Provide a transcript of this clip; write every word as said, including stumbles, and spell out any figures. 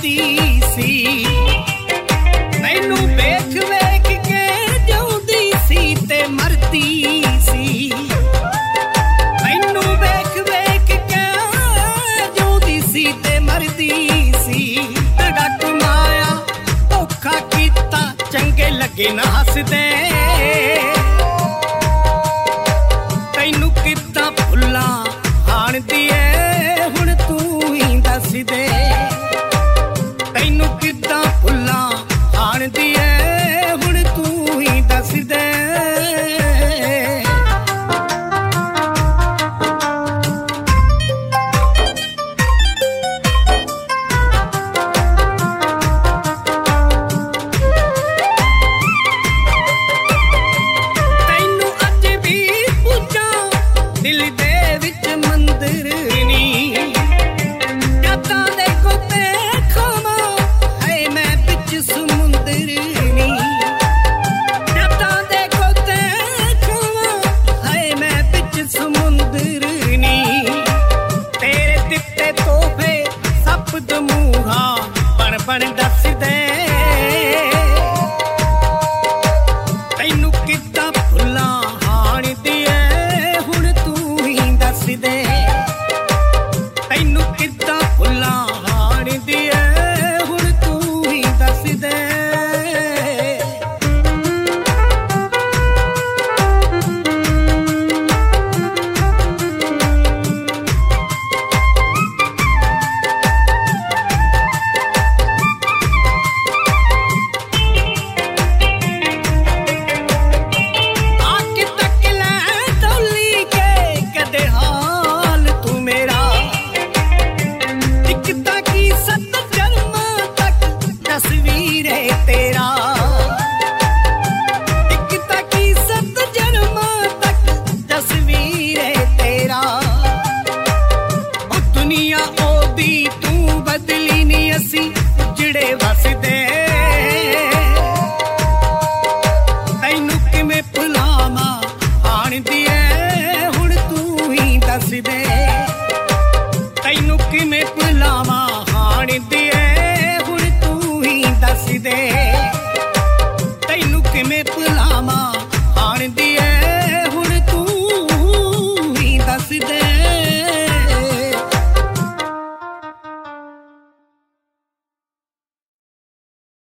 ਮਰਦੀ ਸੀ ਮੈਨੂੰ ਵੇਖ ਵੇਖ ਕੇ ਜਿਉਂਦੀ ਸੀ ਤੇ ਮਰਦੀ ਸੀ ਮੈਨੂੰ ਵੇਖ ਵੇਖ ਕੇ ਜਿਉਂਦੀ ਸੀ ਤੇ ਮਰਦੀ ਸੀ ਤੇਰਾ ਕਮਾਇਆ ਧੋਖਾ ਕੀਤਾ ਚੰਗੇ ਲੱਗੇ ਨਾ ਹੱਸਦੇ ਤੈਨੂੰ ਕਿੱਦਾਂ ਭੁੱਲਾਂ ਹਾਣਦੀ ਏ ਹੁਣ ਤੂੰ ਹੀ ਦੱਸ ਦੇ ਤੈਨੂੰ ਕਿੱਦਾਂ ਭੁੱਲਾਂ ਹਾਣਦੀ ਏ ਹੁਣ ਤੂੰ ਹੀ ਦੱਸ ਦੇ ਦਿਲ ਦੇ ਵਿੱਚ ਮੰਦਰ ਨੀ ਯਾਦਾਂ ਦੇ ਕੋਤੇ ਖਾਵਾਂ ਹੈ ਮੈਂ ਵਿੱਚ ਸਮੁੰਦਰ ਨੀ ਯਾਦਾਂ ਦੇ ਕੋਤੇ ਖਾਵਾਂ ਹੈ ਮੈਂ ਵਿੱਚ ਸਮੁੰਦਰ ਨੀ ਤੇਰੇ ਦਿੱਤੇ ਤੋਹਫੇ ਸਭ ਦਮੂਹਾ ਬਣ ਬਣ ਦੱਸਦੇ